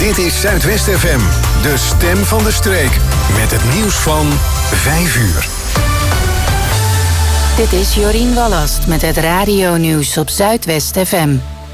Dit is Zuidwest FM, de stem van de streek. Met het nieuws van 5 uur. Dit is Jorien Wallast met het radionieuws op Zuidwest FM.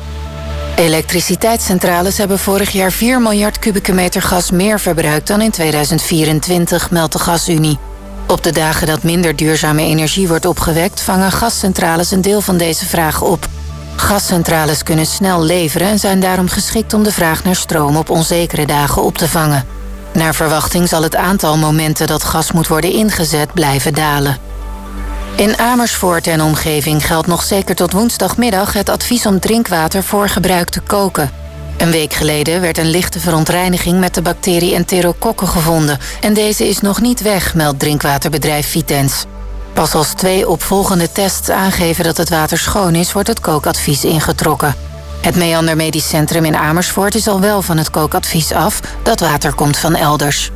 Elektriciteitscentrales hebben vorig jaar 4 miljard kubieke meter gas meer verbruikt dan in 2024, meldt de Gasunie. Op de dagen dat minder duurzame energie wordt opgewekt, vangen gascentrales een deel van deze vraag op. Gascentrales kunnen snel leveren en zijn daarom geschikt om de vraag naar stroom op onzekere dagen op te vangen. Naar verwachting zal het aantal momenten dat gas moet worden ingezet blijven dalen. In Amersfoort en omgeving geldt nog zeker tot woensdagmiddag het advies om drinkwater voor gebruik te koken. Een week geleden werd een lichte verontreiniging met de bacterie Enterokokken gevonden en deze is nog niet weg, meldt drinkwaterbedrijf Vitens. Pas als 2 opvolgende tests aangeven dat het water schoon is, wordt het kookadvies ingetrokken. Het Meander Medisch Centrum in Amersfoort is al wel van het kookadvies af. Dat water komt van elders.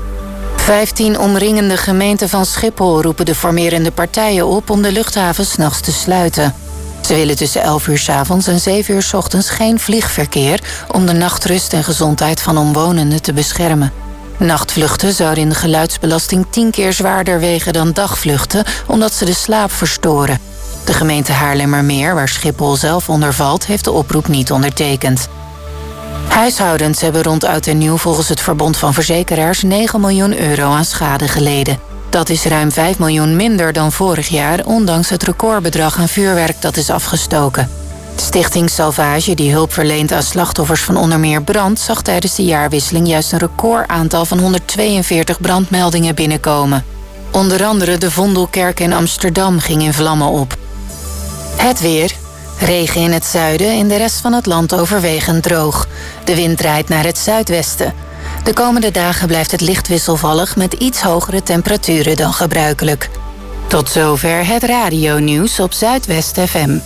15 omringende gemeenten van Schiphol roepen de formerende partijen op om de luchthaven 's nachts te sluiten. Ze willen tussen 11 uur 's avonds en 7 uur 's ochtends geen vliegverkeer om de nachtrust en gezondheid van omwonenden te beschermen. Nachtvluchten zouden in de geluidsbelasting 10 keer zwaarder wegen dan dagvluchten, omdat ze de slaap verstoren. De gemeente Haarlemmermeer, waar Schiphol zelf onder valt, heeft de oproep niet ondertekend. Huishoudens hebben rond oud en nieuw volgens het Verbond van Verzekeraars 9 miljoen euro aan schade geleden. Dat is ruim 5 miljoen minder dan vorig jaar, ondanks het recordbedrag aan vuurwerk dat is afgestoken. Stichting Salvage, die hulp verleent aan slachtoffers van onder meer brand, zag tijdens de jaarwisseling juist een recordaantal van 142 brandmeldingen binnenkomen. Onder andere de Vondelkerk in Amsterdam ging in vlammen op. Het weer. Regen in het zuiden, in de rest van het land overwegend droog. De wind draait naar het zuidwesten. De komende dagen blijft het licht wisselvallig met iets hogere temperaturen dan gebruikelijk. Tot zover het radionieuws op Zuidwest FM.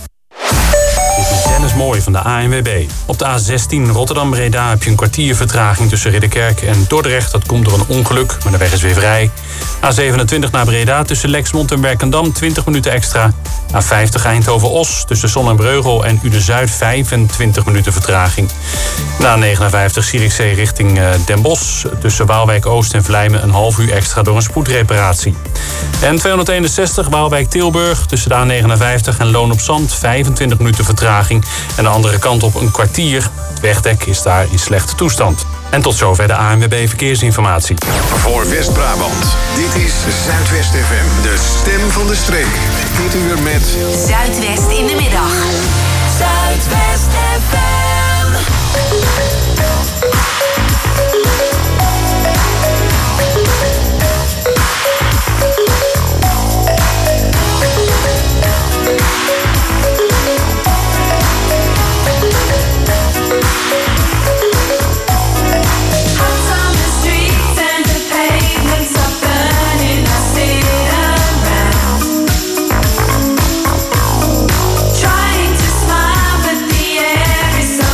Dit is Dennis Mooij van de ANWB. Op de A16 Rotterdam-Breda heb je een kwartier vertraging tussen Ridderkerk en Dordrecht. Dat komt door een ongeluk, maar de weg is weer vrij. A27 naar Breda tussen Lexmond en Werkendam 20 minuten extra. A50 Eindhoven-Os tussen Zonnebreugel en Uden-Zuid 25 minuten vertraging. Na A59 Zierikzee richting Den Bosch tussen Waalwijk-Oost en Vlijmen een half uur extra door een spoedreparatie. En 261 Waalwijk-Tilburg tussen de A59 en Loon op Zand 25 minuten vertraging. En de andere kant op een kwartier. Het wegdek is daar in slechte toestand. En tot zover de ANWB Verkeersinformatie. Voor West-Brabant, dit is Zuidwest FM, de stem van de streek. Dit uur met Zuidwest in de middag. Zuidwest FM. Trying to smile, but the air is so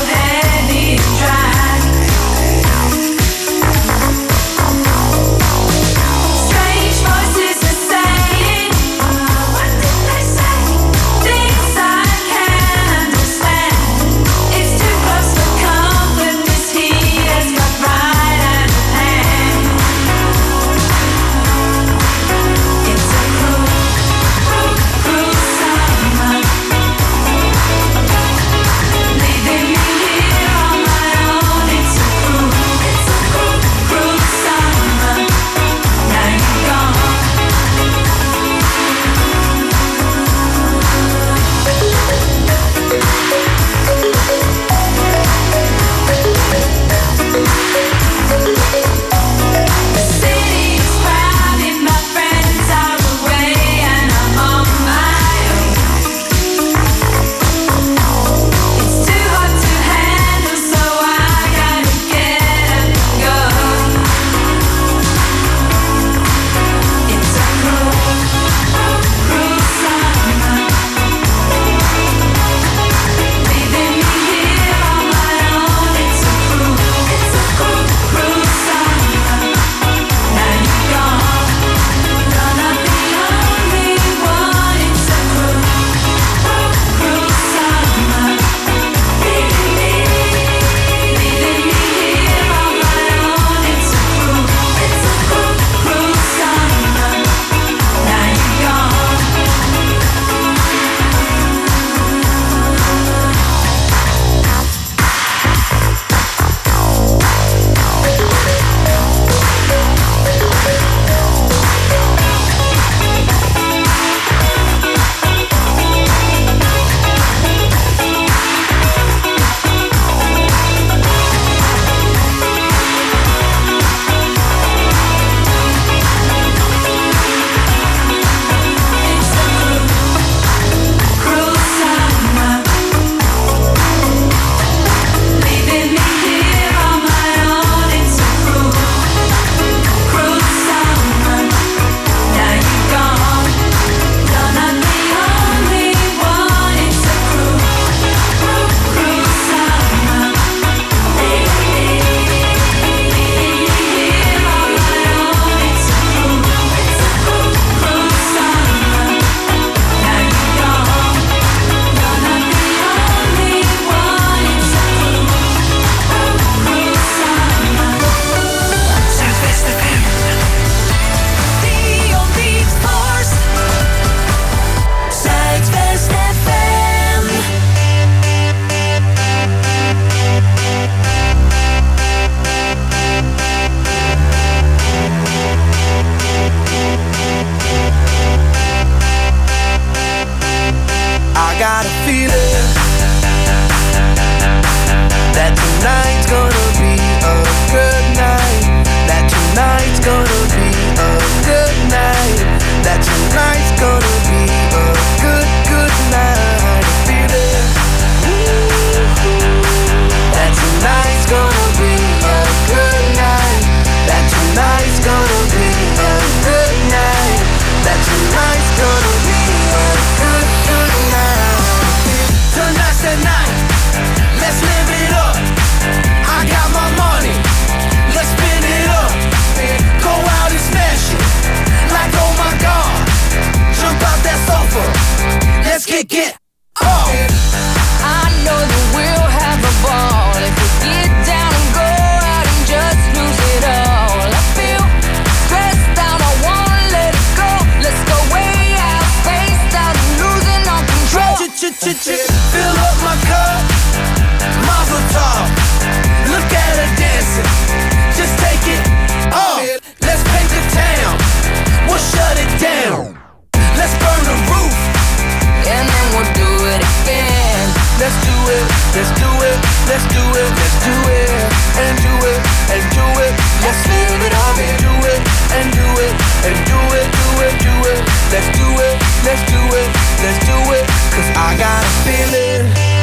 let's do it, and do it, and do it. Let's live it up and do it, and do it, and do it, do it, do it. Let's do it, let's do it, let's do it. Cause I got a feeling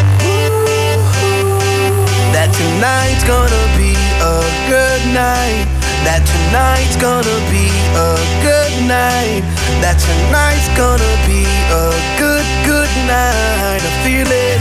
that tonight's gonna be a good night. That tonight's gonna be a good night. That tonight's gonna be a good, good night. A feeling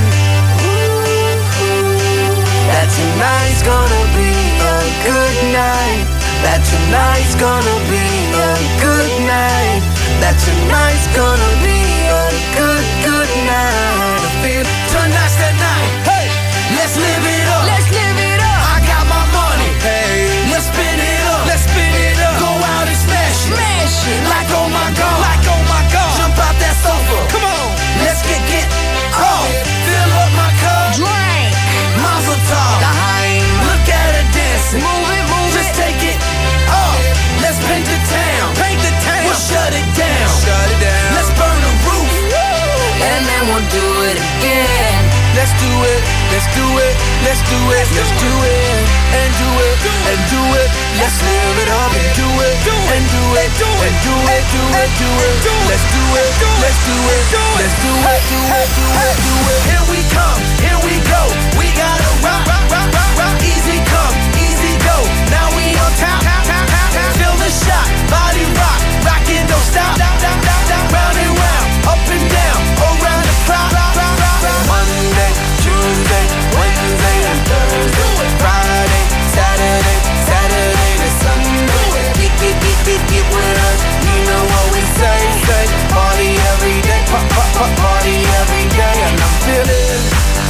that tonight's gonna be a good night. That tonight's gonna be a good night. That tonight's gonna be a good, good night. I feel tonight's the night. Hey, let's live it up. Let's live it up. I got my money. Hey, let's spin it up. Let's spin it up. Go out and smash it. Smash it. Like oh my god. Like oh my god. Jump out that sofa. Come on. Let's get off. Fill up my cup. Drink. Mazel tov. Look at her dancing. Move it, move it. Just take it off. Let's paint the town. Paint the town. We'll shut it down. Shut it down. Let's burn the roof. And then we'll do it again. Let's do it. Let's do it. Let's do it. Let's do it. And do it. And do it. Let's live it up and do it. And do it. And do it. Do it. Do it. Let's do it. Let's do it. Let's do it. Do it. Do it. Do it. Here we come. Here we go. We gotta rock, rock, rock, rock, rock. Easy come, easy go. Now we on top. Feel the shot. Body rock. Rockin', don't stop. Round and round. Up and down. Around the clock. Monday, Tuesday, Wednesday, and Thursday. Friday, Saturday, Saturday to Sunday. Get with us. You know what we say. Party every day. Party every day. And I'm feeling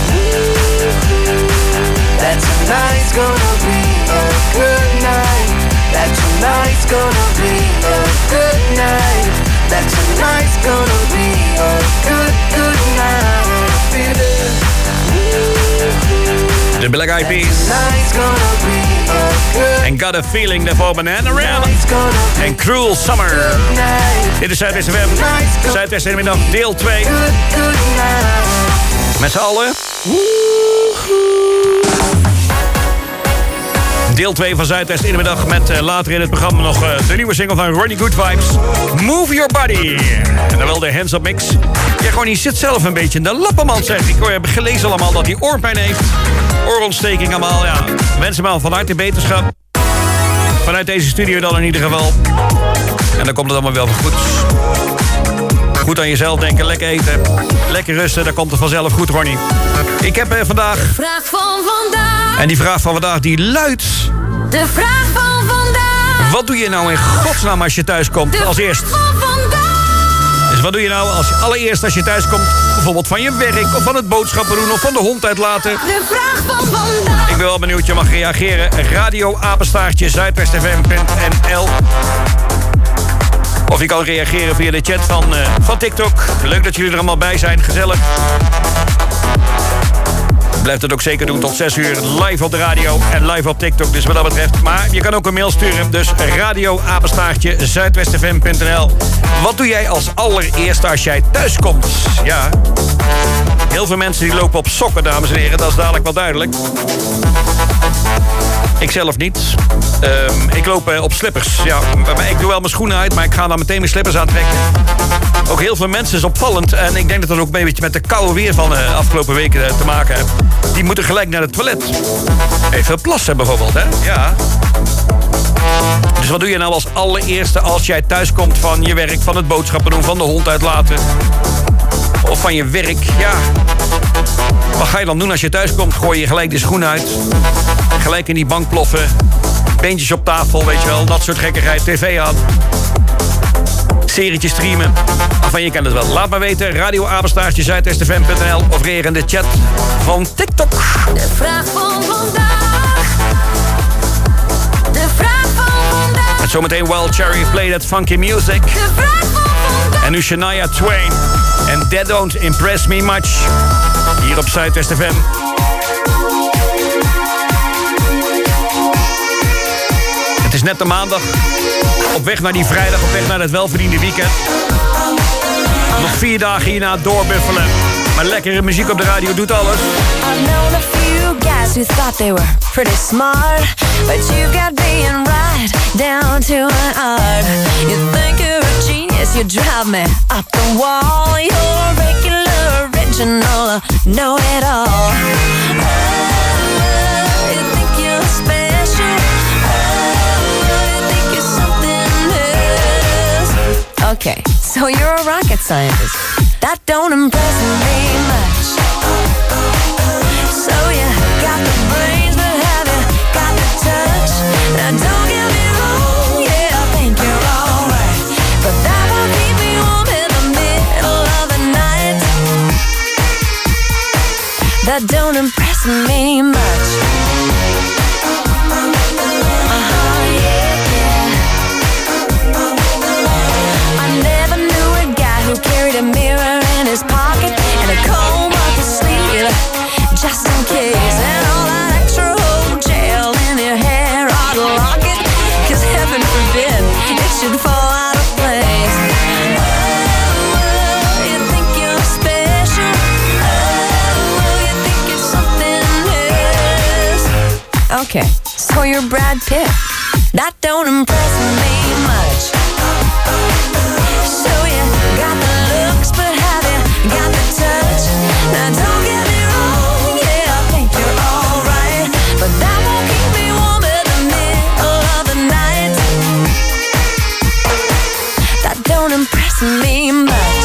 that tonight's gonna be a good night. That tonight's gonna be a good night. That tonight's gonna be a good, good night. Feeling de Black Eyed Peas. En Got a Feeling daarvoor Bananarama. En Cruel Summer. Dit is Zuidwest FM. Zuidwest in de middag, deel 2. Met z'n allen. Deel 2 van Zuidwest in de middag met later in het programma nog de nieuwe single van Ronnie Good Vibes. Move Your Body. En dan wel de Hands Up Mix. Ja, Ronnie zit zelf een beetje in de lappenmand, zeg ik. Ik heb gelezen allemaal dat hij oorpijn heeft. Oorontsteking allemaal, ja. Wensen hem al van harte beterschap. Vanuit deze studio dan in ieder geval. En dan komt het allemaal wel goed. Goed aan jezelf denken, lekker eten. Lekker rusten, dan komt het vanzelf goed, Ronnie. Ik heb vandaag... De vraag van vandaag. En die vraag van vandaag die luidt... De vraag van vandaag. Wat doe je nou in godsnaam als je thuis komt als eerst? Dus wat doe je nou allereerst als je thuis komt? Bijvoorbeeld van je werk of van het boodschappen doen of van de hond uitlaten. De vraag van vandaag. Ik ben wel benieuwd, je mag reageren. Radio-apenstaartje zuidwestfm.nl. Of je kan reageren via de chat van TikTok. Leuk dat jullie er allemaal bij zijn, gezellig. Blijf het ook zeker doen tot 6 uur live op de radio en live op TikTok. Dus wat dat betreft. Maar je kan ook een mail sturen. Dus radio-apenstaartje zuidwestfm.nl. Wat doe jij als allereerste als jij thuis komt? Ja. Heel veel mensen die lopen op sokken, dames en heren. Dat is dadelijk wel duidelijk. Ik zelf niet. Ik loop op slippers. Ja, ik doe wel mijn schoenen uit, maar ik ga dan meteen mijn slippers aantrekken. Ook heel veel mensen is opvallend. En ik denk dat dat ook een beetje met de koude weer van de afgelopen weken te maken heeft. Die moeten gelijk naar het toilet. Even plassen bijvoorbeeld, hè? Ja. Dus wat doe je nou als allereerste als jij thuis komt van je werk, van het boodschappen doen, van de hond uitlaten? Of van je werk, ja. Wat ga je dan doen als je thuis komt? Gooi je gelijk de schoenen uit. Gelijk in die bank ploffen. Beentjes op tafel, weet je wel. Dat soort gekkigheid. TV aan. Serietjes streamen. Enfin, je kent het wel. Laat maar weten. Radio-apenstaartje zuidwestfm.nl. Of reageer in de chat van TikTok. De vraag van vandaag. De vraag van vandaag. Met zometeen Wild Cherry, Play That Funky Music. De vraag van vandaag. En nu Shania Twain. En That Don't Impress Me Much. Hier op Zuidwest FM. Het is net de maandag. Op weg naar die vrijdag, op weg naar het welverdiende weekend. Nog 4 dagen hierna doorbuffelen. Maar lekkere muziek op de radio doet alles. I've known a few guys who thought they were pretty smart, but you got being right down to an art. You think you're a genius, you drive me up the wall. You're a regular, original, know-it-all. Oh, you think you're special. Oh, you think you're something else. Okay, so you're a rocket scientist. That don't impress me much. So you got the brains, but have you got the touch? Now don't get me wrong, yeah, I think you're alright, but that won't keep me warm in the middle of the night. That don't impress me much. I never knew a guy who carried a mirror in his pocket and a comb up his sleeve, just in case. And all that extra old gel in your hair ought to lock it, 'cause heaven forbid it should fall out of place. Oh, you think you're special. Oh, you think you're something else. Okay, so you're Brad Pitt. That don't impress me much. So you got the looks, but have you got the touch? Now don't get me wrong, yeah, I think you're alright, but that won't keep me warm in the middle of the night. That don't impress me much.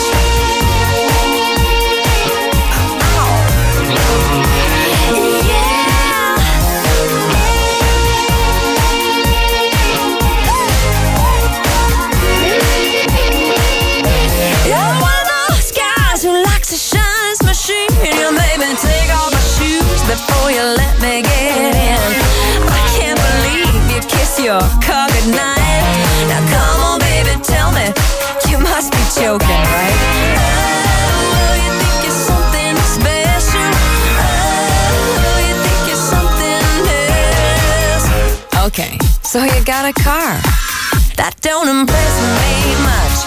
You're one of those guys who likes to shine his machine. You made me take off my shoes before you let me get in. I can't believe you kiss your car goodnight. Now come on, baby, tell me, you must be joking, right? Oh, you think you're something special. Oh, you think you're something else. Okay, so you got a car. That don't impress me much.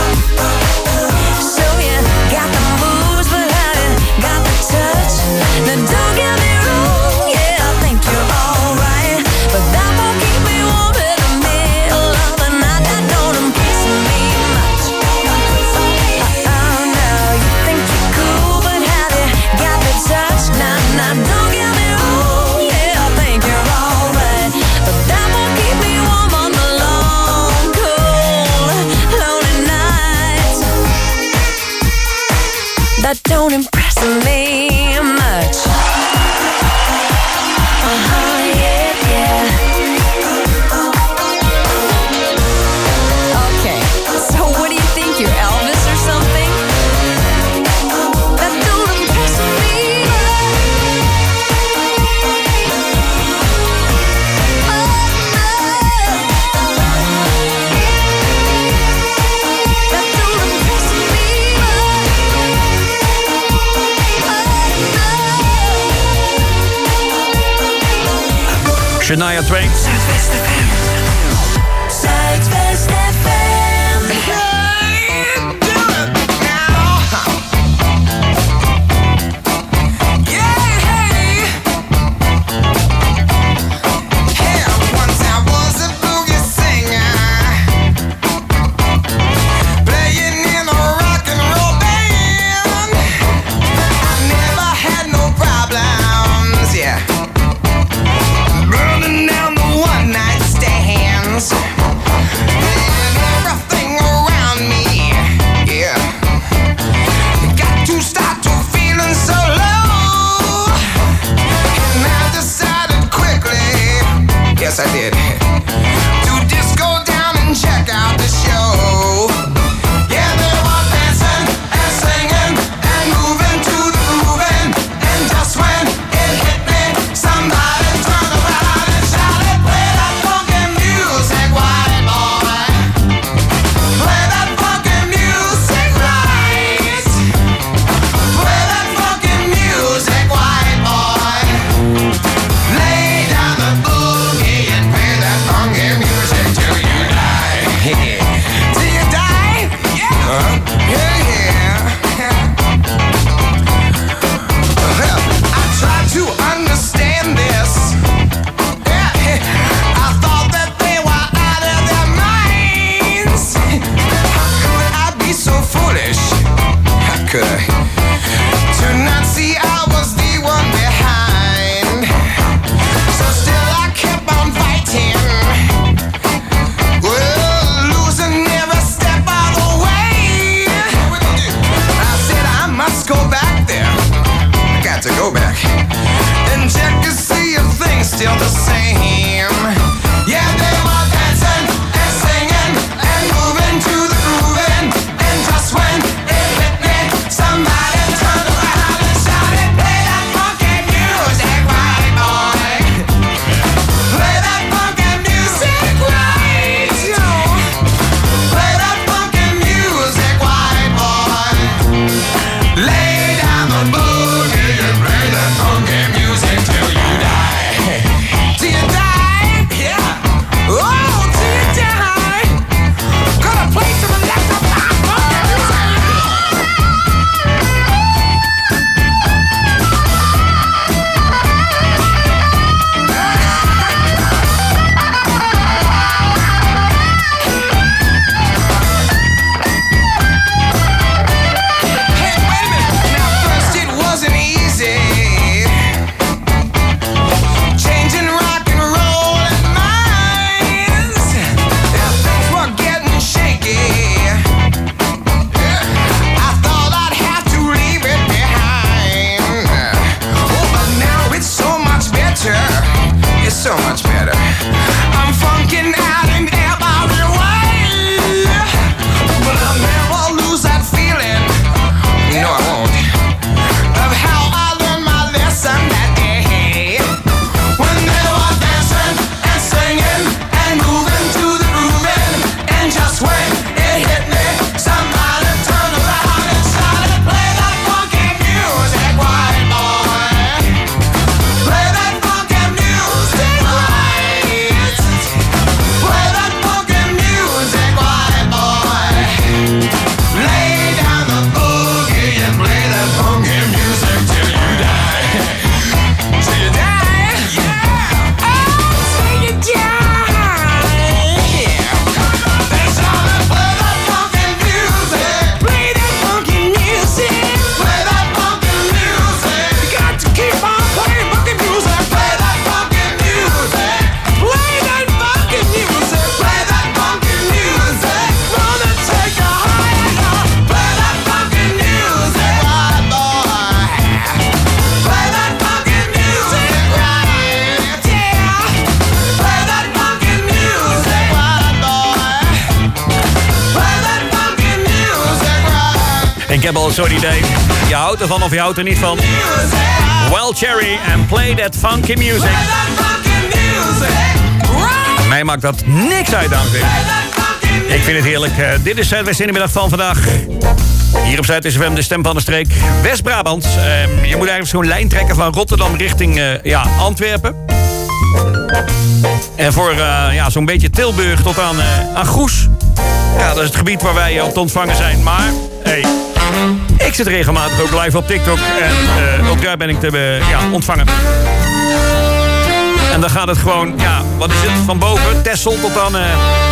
So you got the moves, but have you got the touch? Now don't get me wrong, yeah, I think you're alright, but that won't keep me warm in the middle of the night. That don't impress me much. Oh no, you think you're cool, but have you got the touch? Now don't get me wrong, yeah, I think you're alright, but that won't keep me warm on the long, cold, lonely nights. That don't impress me much. Yeah, yeah. Okay, so what do you think, you're Elvis or something? That don't impress me That don't impress me Shania Twain. Zuidwest FM. Zuidwest FM. Once I was a boogie singer, playing in a rock and roll band. I never had no problems, yeah, burning down the one night stands. And everything around me, yeah, got to start to feeling so low. And I decided quickly, yes I did, to just go down and check out the show. Yeah, they were dancing and singing and moving to the grooving. And just when it hit me, somebody turned around and shouted, play that funky music, white boy. Play that funky music right. Play that funky music, white boy. Lay down the boogie and play that so much better. I'm funking out in every way, but I'll never lose that feeling. No, I won't. Of how I learned my lesson that day when they were dancing and singing and moving to the grooving, and just when it hit me, somebody turned around and started play that funky music, white boy. Play that funky music, right? Play that funky music, white boy. Lay down the boogie and play that funky music till you die. Till you die, yeah. Oh, till you die. That's how I play that funky music. Play that funky music. Play that funky music. You got to keep on playing funky music. Play that funky music. Play that funky music. Play that funky music. Wanna take you higher. Play that funky music, white boy. Play that funky music, right? Yeah. Play that funky music, white boy. Play that funky music, right? Ik heb al zo'n idee. Je houdt ervan of je houdt er niet van. Wild Cherry en Play That Funky Music. Play that funky music, right? Mij maakt dat niks uit, dames en heren. Play that funky music. Ik vind het heerlijk. Dit is Zuidwest in de middag van vandaag. Hier op Zuid FM, de stem van de streek. West-Brabant. Je moet eigenlijk zo'n lijn trekken van Rotterdam richting Antwerpen. En voor zo'n beetje Tilburg tot aan Goes. Ja, dat is het gebied waar wij op te ontvangen zijn. Maar, hey, ik zit regelmatig ook live op TikTok. En ook daar ben ik te ontvangen. En dan gaat het gewoon, wat is het? Van boven, Texel tot aan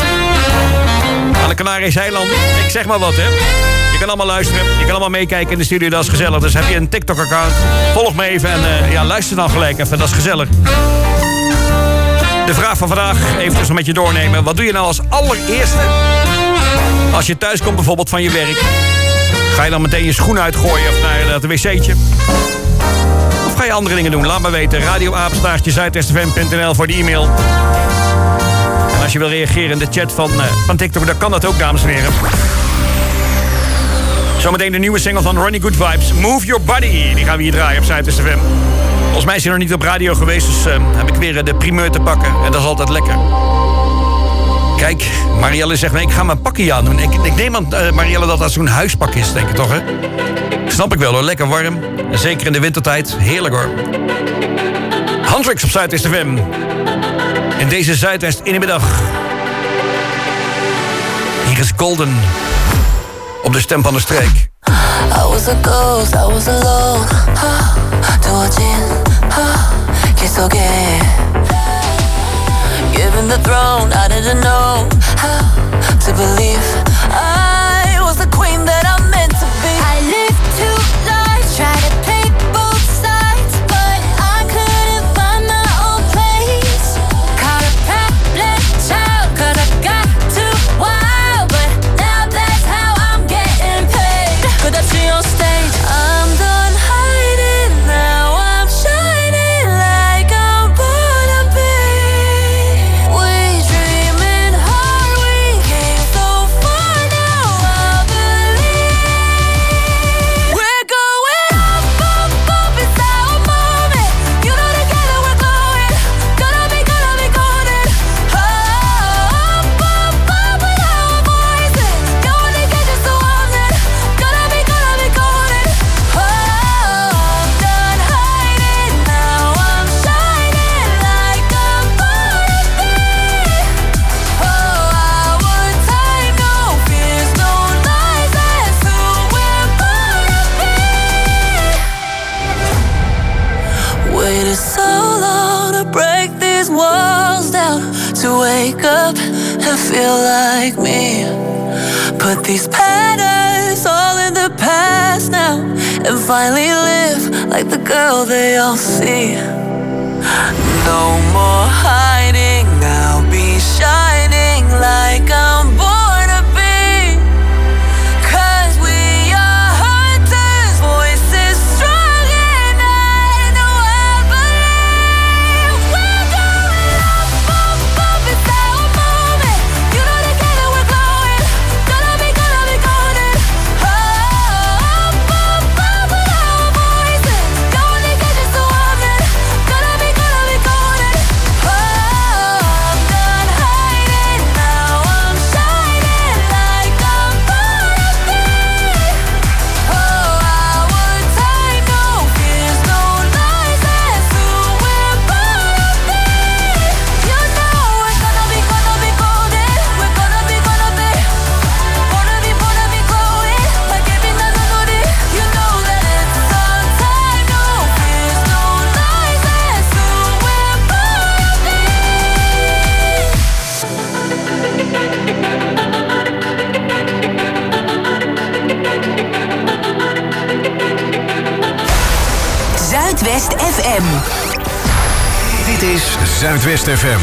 de Canarische eilanden. Ik zeg maar wat, hè. Je kan allemaal luisteren, je kan allemaal meekijken in de studio, dat is gezellig. Dus heb je een TikTok-account, volg me even en luister dan gelijk even, dat is gezellig. De vraag van vandaag, even dus met je doornemen. Wat doe je nou als allereerste als je thuis komt bijvoorbeeld van je werk? Ga je dan meteen je schoenen uitgooien of naar het wc'tje? Of ga je andere dingen doen? Laat me weten. radioapenstaartje@zuidwestfm.nl voor de e-mail. En als je wil reageren in de chat van TikTok, dan kan dat ook, dames en heren. Zometeen de nieuwe single van Ronnie Good Vibes, Move Your Body. Die gaan we hier draaien op Zuidwest FM. Volgens mij is hij nog niet op radio geweest, dus heb ik weer de primeur te pakken. En dat is altijd lekker. Kijk, Marielle zegt, nee, ik ga mijn pakje aan doen. Ik neem aan, Marielle, dat dat zo'n huispak is, denk ik toch, hè? Snap ik wel, hoor. Lekker warm. En zeker in de wintertijd. Heerlijk, hoor. Handrix op Zuidwest FM. In deze Zuidwest in de middag. Hier is Golden. Op de stem van de streek. I was a ghost, I was alone. 두어진 길 속에 Given the throne, I didn't know how to believe I was the queen that I'm meant to be. I lived two lives, tried to play both sides, but I couldn't find my own place. Caught a problem child, 'cause I got too wild, but now that's how I'm getting paid. Could I see on stage? I'm done hiding now, I'm shining like I'm born to be. We dreaming hard, we came so far, now I believe. We're going up, up, up, it's our moment. You know together we're going, gonna be golden. Up, up, up with our voices. No one can catch us, so I'm then gonna be golden. Oh, I'm done hiding now, I'm shining like I'm born to be. Oh, our time, no fears, no lies, that's who we're born to be. Waited so long to break these walls down, to wake up and feel like me. Put these patterns all in the past now, and finally live like the girl they all see. No more hiding, I'll be shining like I'm born to be. 'Cause we are hunters, voices strong, and I know I believe we're going Zuidwest FM.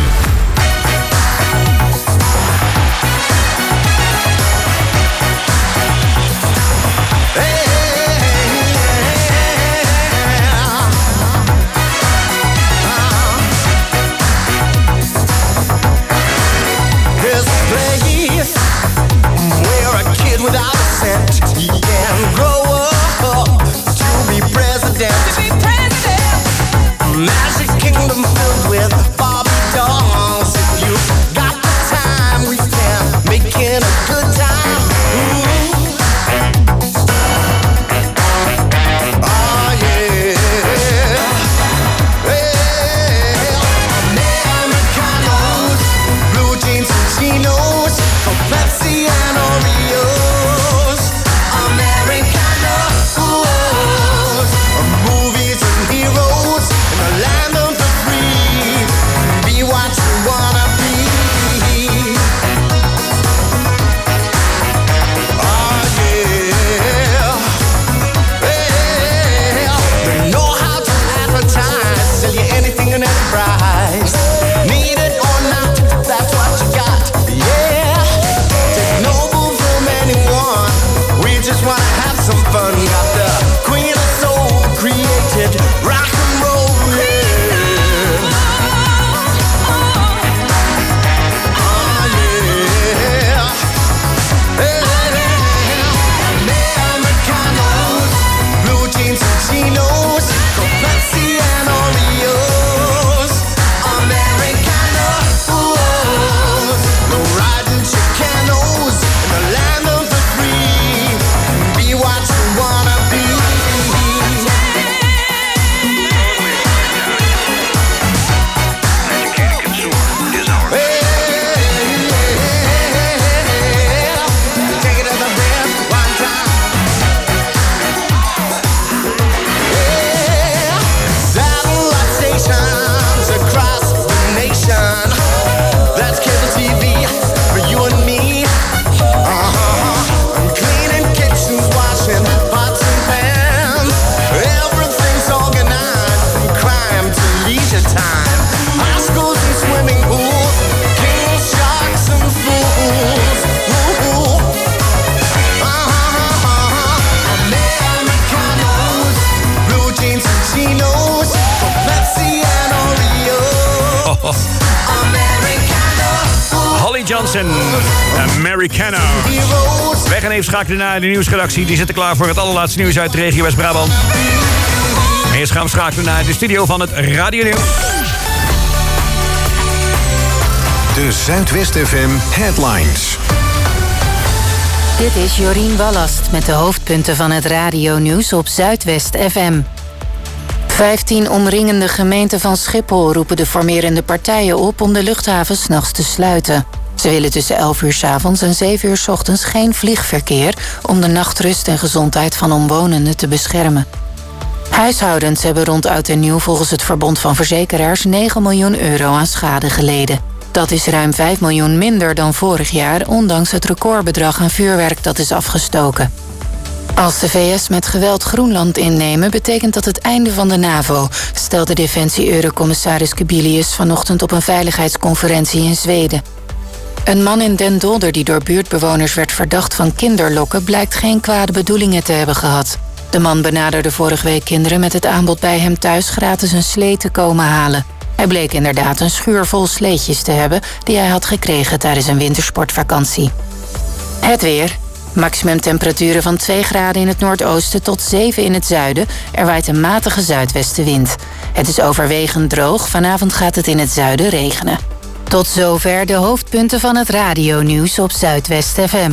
Without a cent, he can grow up to be president. Magic kingdom filled with Barbie dolls. If you got the time, we can make it a good time. Ooh. Oh yeah. Well, Americanos, blue jeans and chinos, from Pepsi and Oreos. Americano. Wij gaan even schakelen naar de nieuwsredactie. Die zitten klaar voor het allerlaatste nieuws uit de regio West-Brabant. Eerst gaan we schakelen naar de studio van het Radio Nieuws. De Zuidwest FM Headlines. Dit is Jorien Wallast met de hoofdpunten van het radionieuws op Zuidwest FM. 15 omringende gemeenten van Schiphol roepen de formerende partijen op om de luchthaven 's nachts te sluiten. Ze willen tussen 11 uur 's avonds en 7 uur 's ochtends geen vliegverkeer om de nachtrust en gezondheid van omwonenden te beschermen. Huishoudens hebben rond oud en nieuw volgens het Verbond van Verzekeraars 9 miljoen euro aan schade geleden. Dat is ruim 5 miljoen minder dan vorig jaar, ondanks het recordbedrag aan vuurwerk dat is afgestoken. Als de VS met geweld Groenland innemen, betekent dat het einde van de NAVO, stelde Defensie-Eurocommissaris Kubilius vanochtend op een veiligheidsconferentie in Zweden. Een man in Den Dolder die door buurtbewoners werd verdacht van kinderlokken, blijkt geen kwade bedoelingen te hebben gehad. De man benaderde vorige week kinderen met het aanbod bij hem thuis gratis een slee te komen halen. Hij bleek inderdaad een schuur vol sleetjes te hebben die hij had gekregen tijdens een wintersportvakantie. Het weer. Maximumtemperaturen van 2 graden in het noordoosten tot 7 in het zuiden. Er waait een matige zuidwestenwind. Het is overwegend droog. Vanavond gaat het in het zuiden regenen. Tot zover de hoofdpunten van het radionieuws op Zuidwest FM.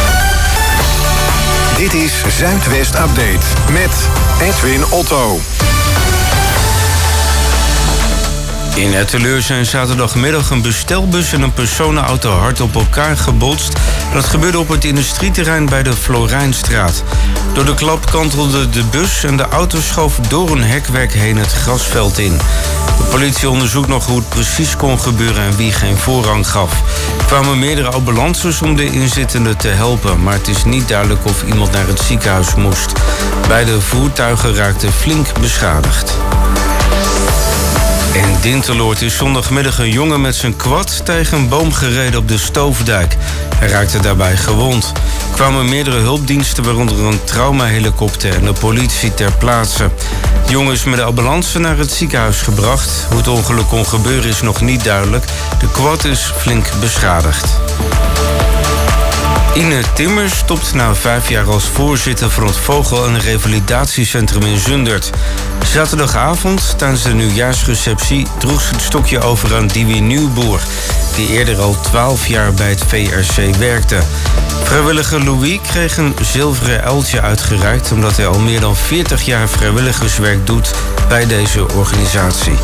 Dit is Zuidwest Update met Edwin Otto. In Etteleur zijn zaterdagmiddag een bestelbus en een personenauto hard op elkaar gebotst. Dat gebeurde op het industrieterrein bij de Florijnstraat. Door de klap kantelde de bus en de auto schoof door een hekwerk heen het grasveld in. De politie onderzoekt nog hoe het precies kon gebeuren en wie geen voorrang gaf. Er kwamen meerdere ambulances om de inzittenden te helpen, maar het is niet duidelijk of iemand naar het ziekenhuis moest. Beide voertuigen raakten flink beschadigd. In Dinteloord is zondagmiddag een jongen met zijn quad tegen een boom gereden op de Stoofdijk. Hij raakte daarbij gewond. Er kwamen meerdere hulpdiensten, waaronder een traumahelikopter en de politie ter plaatse. De jongen is met de ambulance naar het ziekenhuis gebracht. Hoe het ongeluk kon gebeuren is nog niet duidelijk. De quad is flink beschadigd. Ine Timmer stopt na 5 jaar als voorzitter van het Vogel- en Revalidatiecentrum in Zundert. Zaterdagavond, tijdens de nieuwjaarsreceptie, droeg ze het stokje over aan Diwi Nieuwboer, die eerder al 12 jaar bij het VRC werkte. Vrijwilliger Louis kreeg een zilveren uiltje uitgereikt, omdat hij al meer dan 40 jaar vrijwilligerswerk doet bij deze organisatie.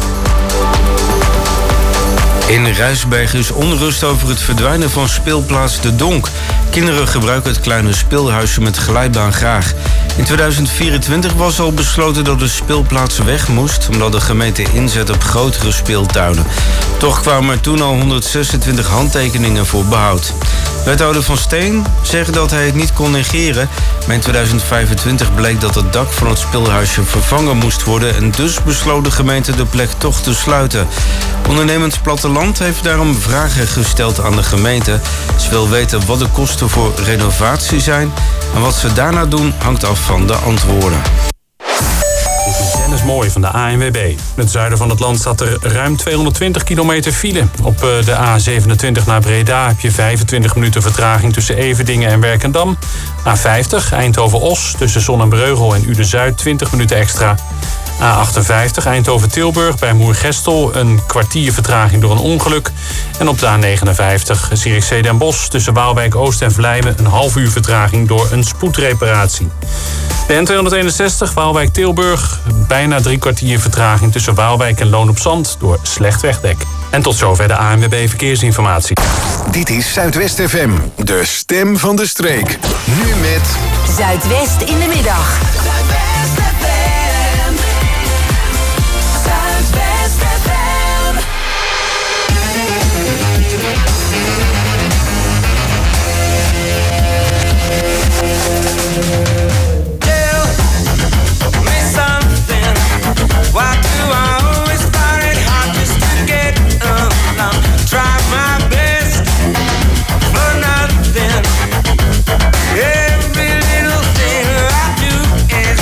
In Rijsberg is onrust over het verdwijnen van speelplaats De Donk. Kinderen gebruiken het kleine speelhuisje met glijbaan graag. In 2024 was al besloten dat de speelplaats weg moest, omdat de gemeente inzet op grotere speeltuinen. Toch kwamen er toen al 126 handtekeningen voor behoud. Wethouder Van Steen zegt dat hij het niet kon negeren, maar in 2025 bleek dat het dak van het speelhuisje vervangen moest worden en dus besloot de gemeente de plek toch te sluiten. Ondernemend Platteland heeft daarom vragen gesteld aan de gemeente. Ze wil weten wat de kosten voor renovatie zijn en wat ze daarna doen hangt af van de antwoorden. Dit is Dennis Mooij van de ANWB. In het zuiden van het land staat er ruim 220 kilometer file. Op de A27 naar Breda heb je 25 minuten vertraging tussen Everdingen en Werkendam. A50 Eindhoven-Os tussen Zonnebreugel en Uden-Zuid 20 minuten extra. A58 Eindhoven-Tilburg bij Moergestel een kwartier vertraging door een ongeluk. En op de A59 Zierikzee Den Bosch tussen Waalwijk-Oost en Vlijmen een half uur vertraging door een spoedreparatie. De N261 Waalwijk-Tilburg bijna 3 kwartier vertraging tussen Waalwijk en Loon op Zand door slecht wegdek. En tot zover de ANWB Verkeersinformatie. Dit is Zuidwest FM, de stem van de streek. Nu met Zuidwest in de middag. Every little thing I do is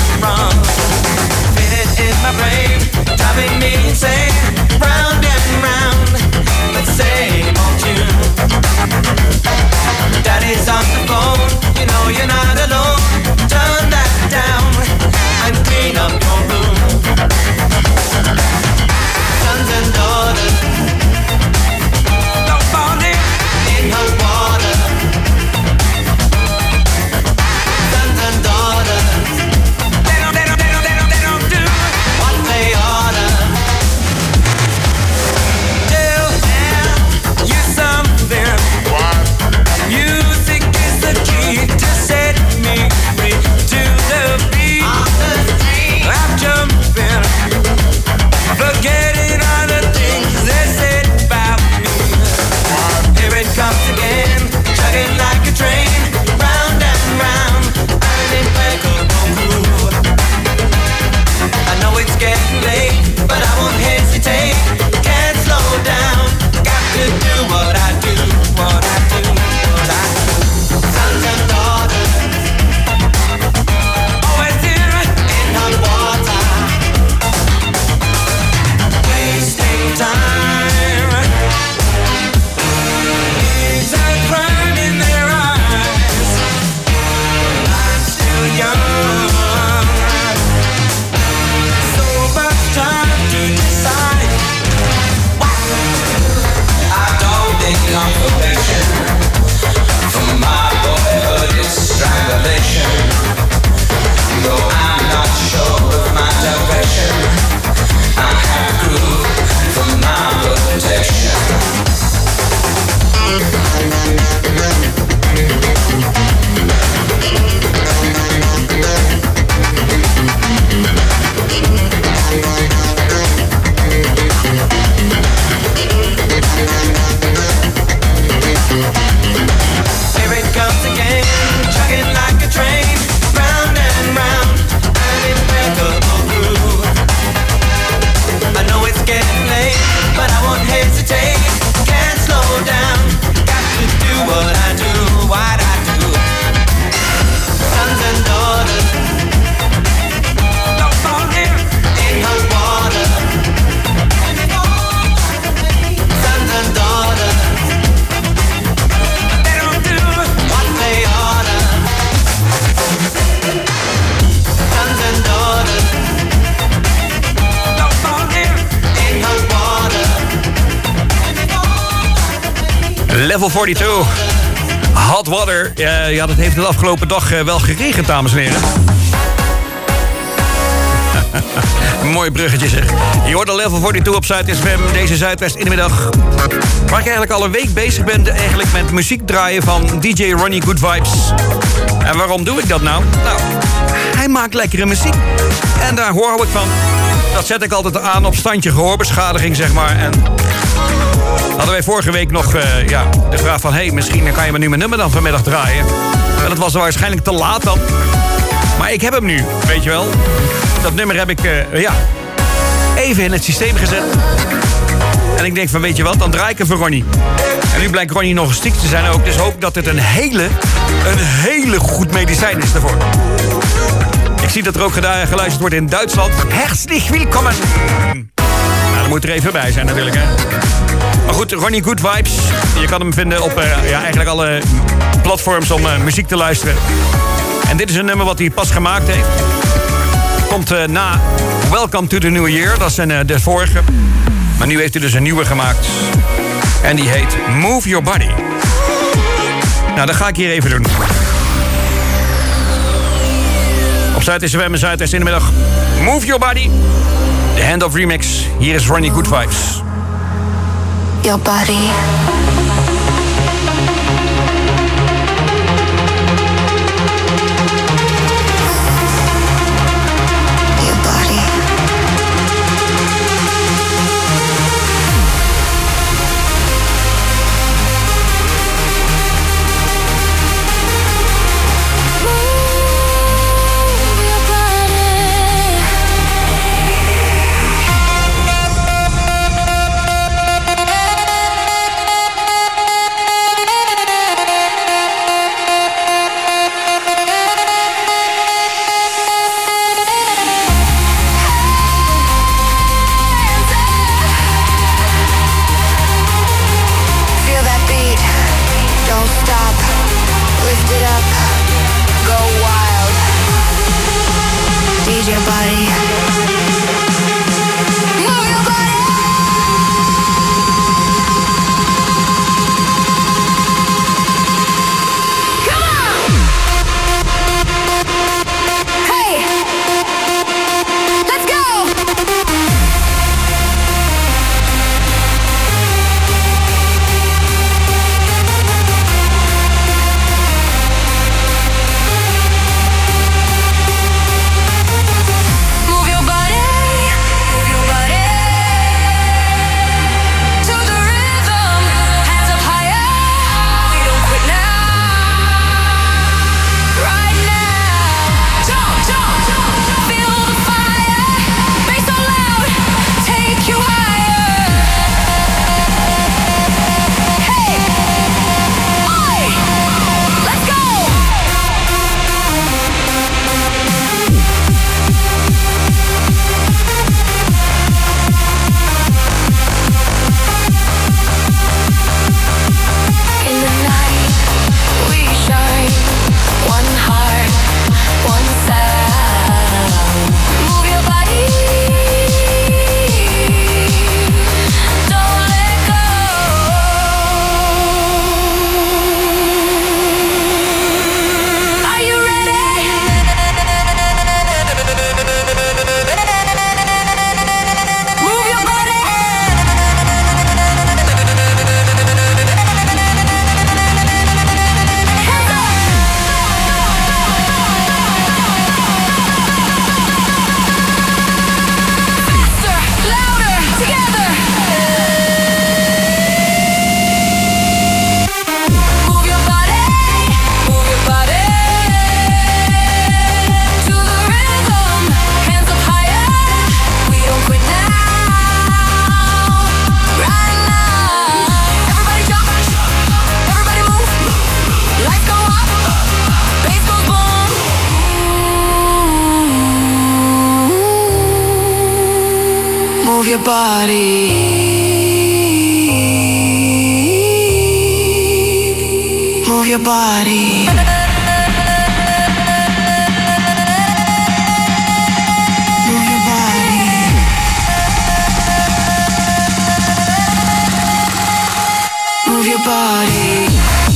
Level 42. Hot Water. Ja, dat heeft de afgelopen dag wel geregend, dames en heren. Een mooi bruggetje zeg. Je hoort de Level 42 op Zuidwest FM, deze Zuidwest in de middag. Waar ik eigenlijk al een week bezig ben eigenlijk met muziek draaien van DJ Ronnie Good Vibes. En waarom doe ik dat nou? Nou, hij maakt lekkere muziek. En daar hou ik van. Dat zet ik altijd aan op standje gehoorbeschadiging, zeg maar. En hadden wij vorige week nog de vraag van... hey, misschien kan je me nu mijn nummer dan vanmiddag draaien. En dat was waarschijnlijk te laat dan. Maar ik heb hem nu, weet je wel. Dat nummer heb ik even in het systeem gezet. En ik denk van, weet je wat, dan draai ik hem voor Ronnie. En nu blijkt Ronnie nog ziek te zijn ook. Dus hoop dat dit een hele goed medicijn is daarvoor. Ik zie dat er ook geluisterd wordt in Duitsland. Herzlich willkommen. Nou, dat moet er even bij zijn natuurlijk, hè. Maar goed, Ronnie Good Vibes. Je kan hem vinden op eigenlijk alle platforms om muziek te luisteren. En dit is een nummer wat hij pas gemaakt heeft. Komt na Welcome to the New Year. Dat is de vorige. Maar nu heeft hij dus een nieuwe gemaakt. En die heet Move Your Body. Nou, dat ga ik hier even doen. Op Zuidwest FM en Zuidwest in de middag. Move Your Body. De Hand of Remix. Hier is Ronnie Good Vibes. Your body. your body. Move your body. Move your body. Move your body.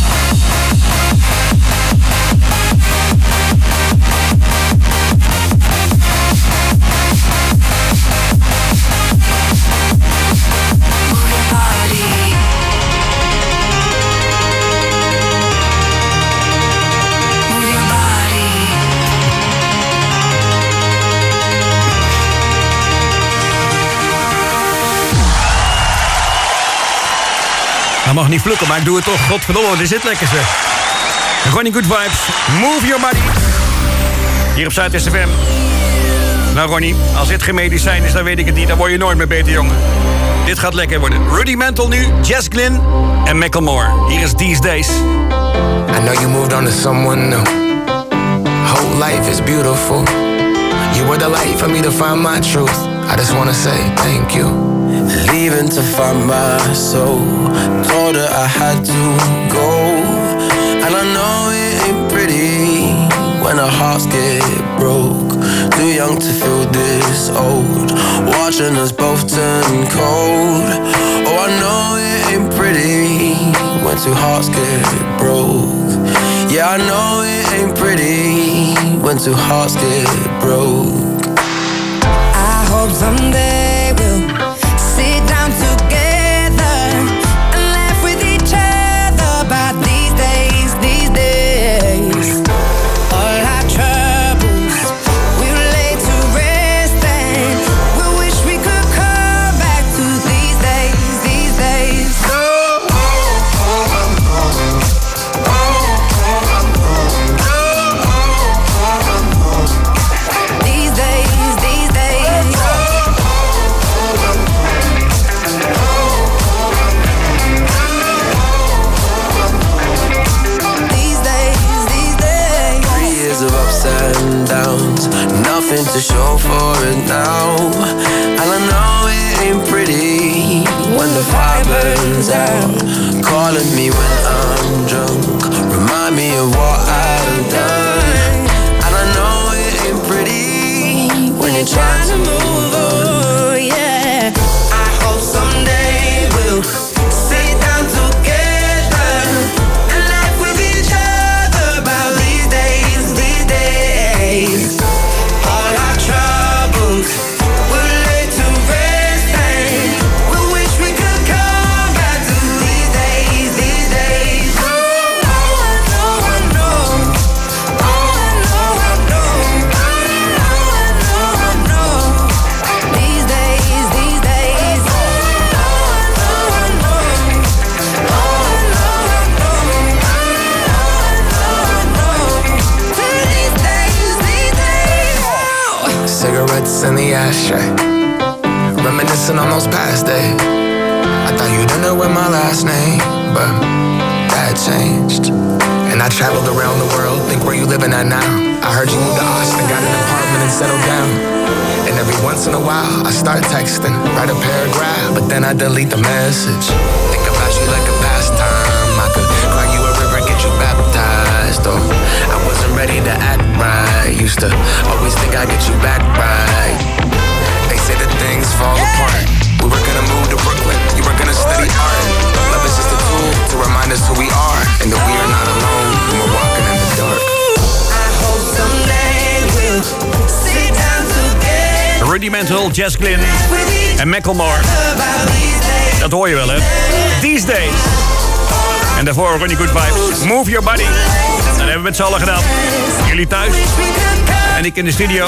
Dat mag niet vloeken, maar ik doe het toch. Godverdomme, wat is dit lekker zeg. Ronnie Good Vibes, Move Your Body. Hier op Zuidwest FM. Nou Ronnie, als dit geen medicijn is, dan weet ik het niet. Dan word je nooit meer beter, jongen. Dit gaat lekker worden. Rudimental nu, Jess Glynn en Macklemore. Hier is These Days. I know you moved on to someone new. Whole life is beautiful. You were the light for me to find my truth. I just wanna say thank you. Leaving to find my soul. Told her I had to go. And I know it ain't pretty when our hearts get broke. Too young to feel this old. Watching us both turn cold. Oh, I know it ain't pretty when two hearts get broke. Yeah, I know it ain't pretty when two hearts get broke. I hope someday we'll sit down together and laugh with each other about these days, these days. All our troubles we'll lay to rest and we wish we could come back to these days, these days. These days, these days. Of ups and downs, nothing to show for it now. And I know it ain't pretty when the fire burns out. Calling me when I'm drunk, remind me of what I've done. And I know it ain't pretty when you're trying to move on, yeah. I hope someday we'll sit down together and laugh with each other about these days, these days. All our troubles we'll lay to rest and we wish we could come back to these days, these days. Oh, I know, I know. Oh, I know, I know. I know, I know. These days, these days. Oh, I know, I know. Oh, I know, I know. I know, I know. These days, these days. Cigarettes in the ashtray, reminiscing on those past days. I thought you didn't know my last name, but that changed. And I traveled around the world, think where you living at now. I heard you moved to Austin, got an apartment and settled down. And every once in a while, I start texting, write a paragraph, but then I delete the message. Think about you like a pastime. I could cry you a river, get you baptized. Or I wasn't ready to act right. Used to always think I'd get you back right. They say that things fall apart. We were gonna move to Brooklyn, you were gonna study art. Love is just a tool to remind us who we are, and that we are not alone when we're walking in the dark. I hope someday we'll sit down together. Rudimental, Jess Glynn en Macklemore. Dat hoor je wel, hè? These Days. En daarvoor Ronnie Good Vibes, Move Your Body. Dat hebben we met z'n allen gedaan. Jullie thuis en ik in de studio.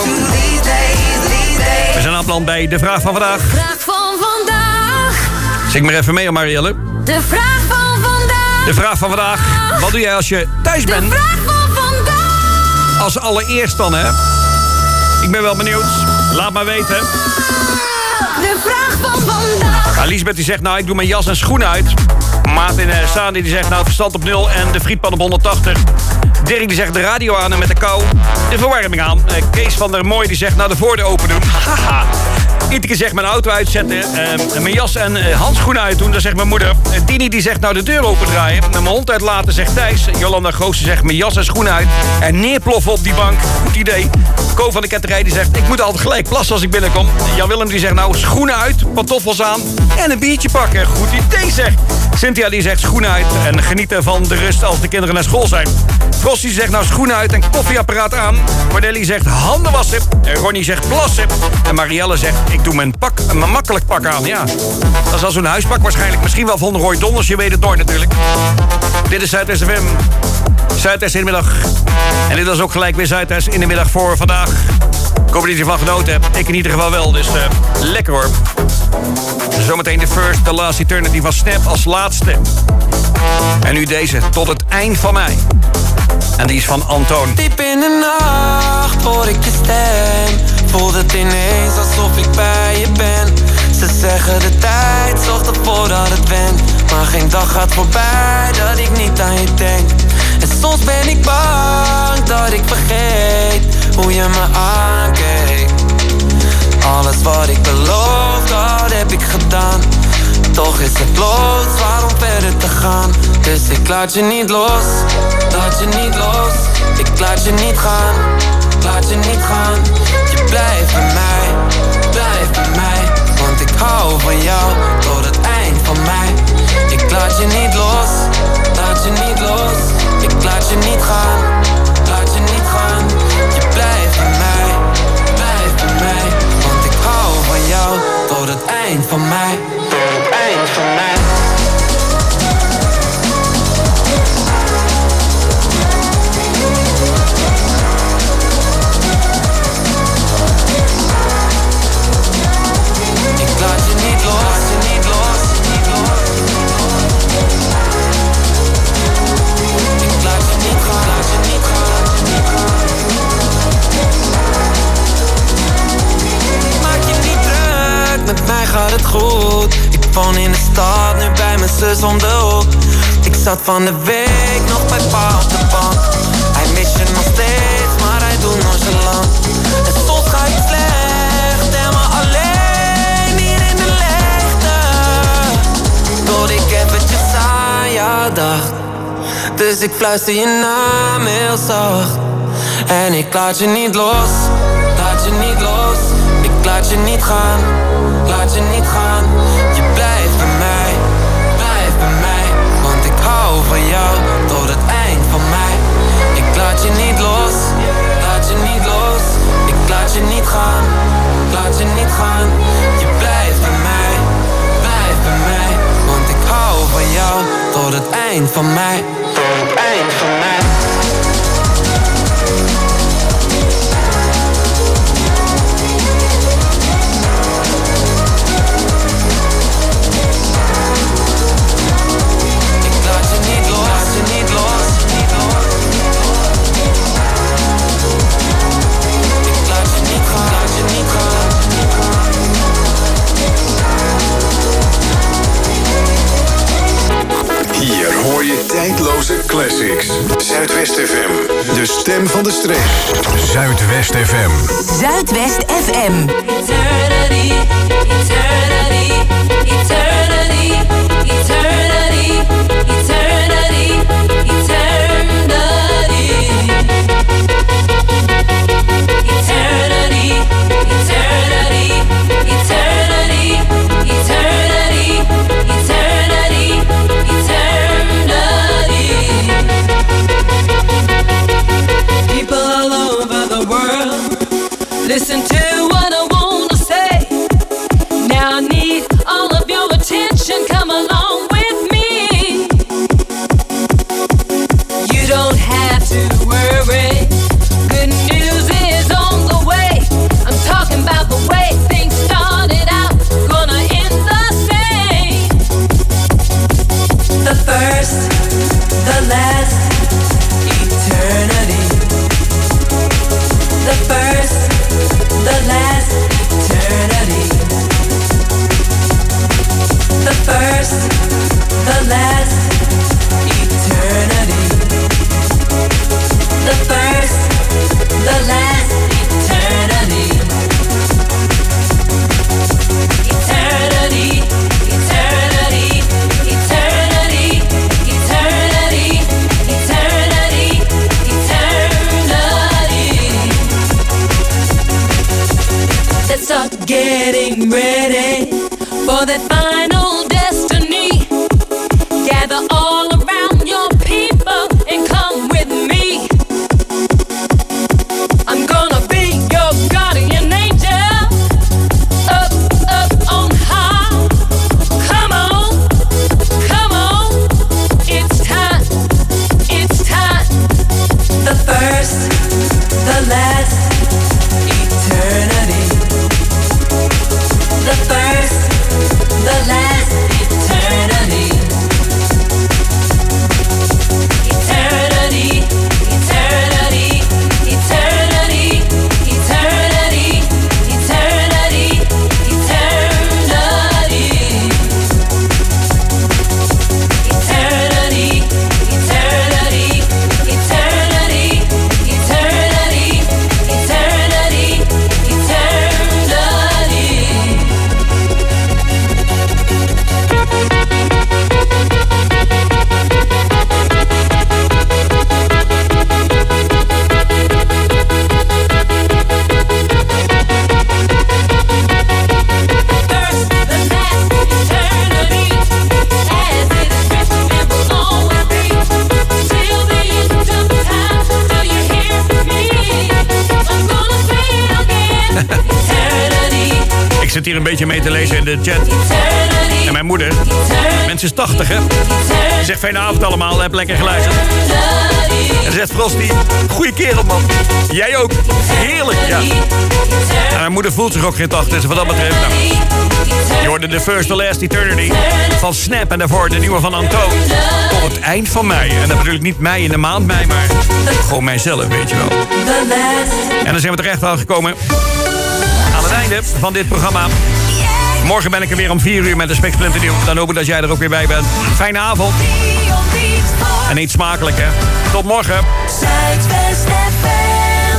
We zijn aanbeland bij de vraag van vandaag. Vraag van vandaag. Zing maar even mee, Marielle. De vraag van vandaag. De vraag van vandaag. Wat doe jij als je thuis bent? De vraag van vandaag. Als allereerst dan, hè? Ik ben wel benieuwd. Laat maar weten. De vraag van vandaag. Lisbeth die zegt, nou, ik doe mijn jas en schoenen uit. Maat in Staan die zegt, nou, verstand op 0 en de frietpan op 180. Dirk die zegt, de radio aan en met de kou de verwarming aan. Kees van der Mooi die zegt, nou, de voordeur open doen. Haha. Ieteke zegt mijn auto uitzetten, mijn jas en handschoenen uitdoen. Dan zegt mijn moeder. Tini die zegt nou de deur opendraaien. Mijn hond uitlaten, zegt Thijs. Jolanda Goossen zegt mijn jas en schoenen uit. En neerploffen op die bank. Goed idee. Ko van de Ketterij die zegt ik moet altijd gelijk plassen als ik binnenkom. Jan Willem die zegt nou schoenen uit, pantoffels aan en een biertje pakken. Goed idee zeg. Cynthia die zegt schoenen uit en genieten van de rust als de kinderen naar school zijn. Frosty zegt nou schoenen uit en koffieapparaat aan. Cornelie zegt handen wassen. En Ronnie zegt plassen. En Marielle zegt ik doe mijn makkelijk pak aan. Ja, dat is al zo'n huispak waarschijnlijk. Misschien wel van Roy Donders, je weet het nooit natuurlijk. Dit is Zuidwest FM. Zuidwest in de middag. En dit is ook gelijk weer Zuidwest in de middag voor vandaag. Ik hoop dat je ervan genoten hebt. Ik in ieder geval wel, dus lekker hoor. Zometeen de First, The Last Eternity van Snap als laatste. En nu deze, Tot het eind van mij. En die is van Antoon. Diep in de nacht hoor ik je stem. Voelt het ineens alsof ik bij je ben. Ze zeggen de tijd zorgt ervoor dat het went. Maar geen dag gaat voorbij dat ik niet aan je denk. En soms ben ik bang dat ik vergeet hoe je me aankeek. Alles wat ik beloofd had heb ik gedaan. Toch is het loodzwaar om verder te gaan. Dus ik laat je niet los, laat je niet los. Ik laat je niet gaan, laat je niet gaan. Je blijft bij mij, blijf bij mij. Want ik hou van jou tot het eind van mij. Ik laat je niet los, laat je niet los. Ik laat je niet gaan, laat je niet gaan. Je blijft bij mij, blijf bij mij. Want ik hou van jou tot het eind van mij. Tot het eind van mij. Ik laat je niet los, niet los, niet los. Ik laat je niet gaan, laat je niet gaan, niet gaan. Maak je niet druk, met mij gaat het goed. Ik woon in de stad, nu bij mijn zus om de hoek. Ik zat van de week nog bij pa op de bank. Hij mist je nog steeds, maar hij doet nonchalant. En soms ga ik slecht, helemaal alleen hier in de leegte. Tot ik eventjes aan jou dacht. Dus ik fluister je naam heel zacht. En ik laat je niet los, laat je niet los. Ik laat je niet gaan, laat je niet gaan. Je blijft bij mij, blijf bij mij. Want ik hou van jou tot het eind van mij. Ik laat je niet los, laat je niet los. Ik laat je niet gaan, laat je niet gaan. Je blijft bij mij, blijf bij mij. Want ik hou van jou tot het eind van mij. Tot het eind van mij. Hier hoor je tijdloze classics. Zuidwest FM, de stem van de streek. Zuidwest FM. Zuidwest FM. Eternity, eternity, eternity, eternity, eternity, eternity. Eternity, eternity, eternity, eternity, eternity, eternity. People all over the world, listen to what I wanna say. Now I need all of your attention, come along with me. You don't have to worry, good news is on the way. I'm talking about the way things started out, gonna end the same. The first, the last, eternity. The first, the last, eternity. The first, the last, eternity. The first, the last, eternity. zit hier een beetje mee te lezen in de chat. En mijn moeder, mensen is 80, hè? Ze zegt fijne avond allemaal, heb lekker geluisterd. En ze zegt Frosty, goeie kerel man. Jij ook, heerlijk, ja. En mijn moeder voelt zich ook geen 80, dus wat dat betreft... Nou, je hoorde The First to Last Eternity van Snap en daarvoor de nieuwe van Antoon. Tot het eind van mei. En dat bedoel ik niet mei in de maand mei, maar gewoon mijzelf, weet je wel. En dan zijn we terecht aangekomen aan het einde van dit programma. Morgen ben ik er weer om 4 uur met de Spek-Splinter Nieuw. Dan hoop ik dat jij er ook weer bij bent. Fijne avond. En eet smakelijk, hè. Tot morgen. Zuidwest FM.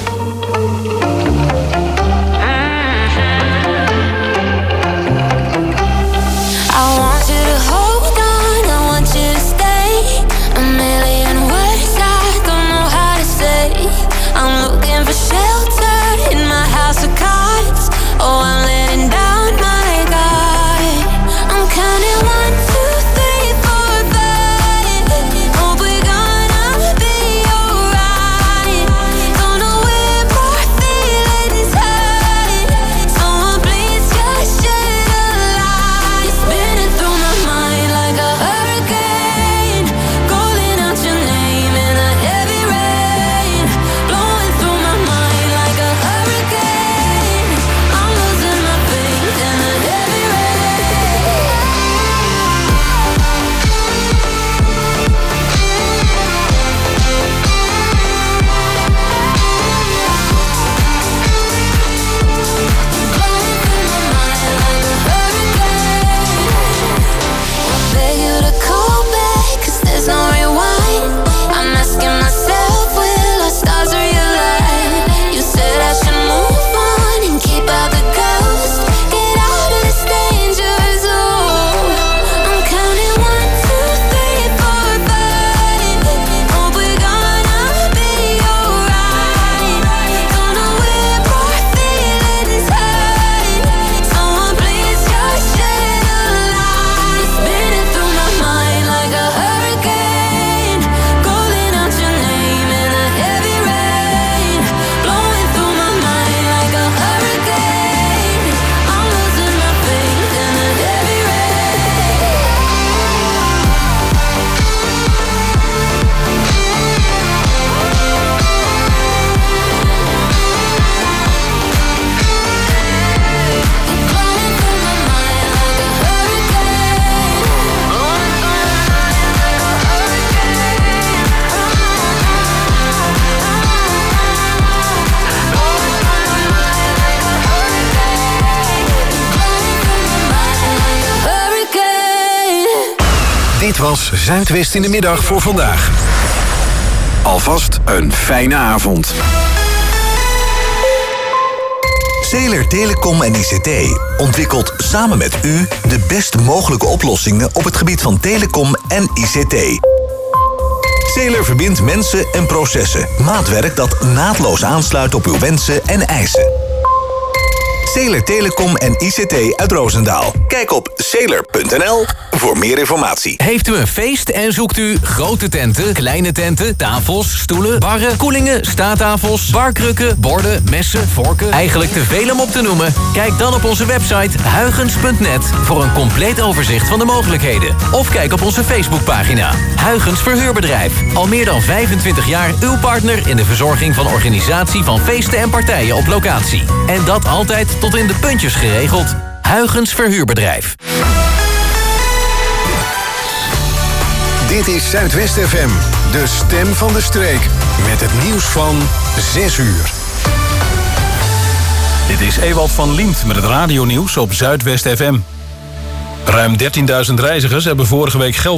I want you to hold on, I want you to stay. A million words I don't know how to say. I'm looking for shelter in my house of cards. Oh, I'm letting down my guard. I'm counting 1, 2, 3, 4, 5. Hope we're gonna be alright. Don't know where my feelings hide. Someone please just shed a light. You're spinning through my mind like a hurricane, calling out your name in a heavy rain, blowing through my mind like a hurricane. I'm losing my faith in a heavy rain. Beg you to call back, 'cause there's no rewind. I'm asking myself, will our stars realign? You said I should move on and keep out the ghost. Get out of this danger zone. I'm counting 1, 2, 3, 4, 5. Hope we're gonna be alright. Don't know where my feelings hide. Someone please just shed a light. Spinning through my mind like a hurricane, calling out your name in a heavy rain, blowing through my mind like a hurricane. I'm losing my faith in a heavy hurricane. Dit was Zuidwest in de middag voor vandaag. Alvast een fijne avond. Zeeler Telecom en ICT ontwikkelt samen met u de best mogelijke oplossingen op het gebied van telecom en ICT. Zeeler verbindt mensen en processen. Maatwerk dat naadloos aansluit op uw wensen en eisen. Zeeler Telecom en ICT uit Roosendaal. Kijk op zeeler.nl voor meer informatie. Heeft u een feest en zoekt u grote tenten, kleine tenten, tafels, stoelen, barren, koelingen, staattafels, barkrukken, borden, messen, vorken, eigenlijk te veel om op te noemen? Kijk dan op onze website huygens.net voor een compleet overzicht van de mogelijkheden. Of kijk op onze Facebookpagina. Huygens Verhuurbedrijf. Al meer dan 25 jaar uw partner in de verzorging van organisatie van feesten en partijen op locatie. En dat altijd tot in de puntjes geregeld. Huygens Verhuurbedrijf. Dit is Zuidwest FM, de stem van de streek. Met het nieuws van 6 uur. Dit is Ewald van Liemt met het radionieuws op Zuidwest FM. Ruim 13.000 reizigers hebben vorige week geld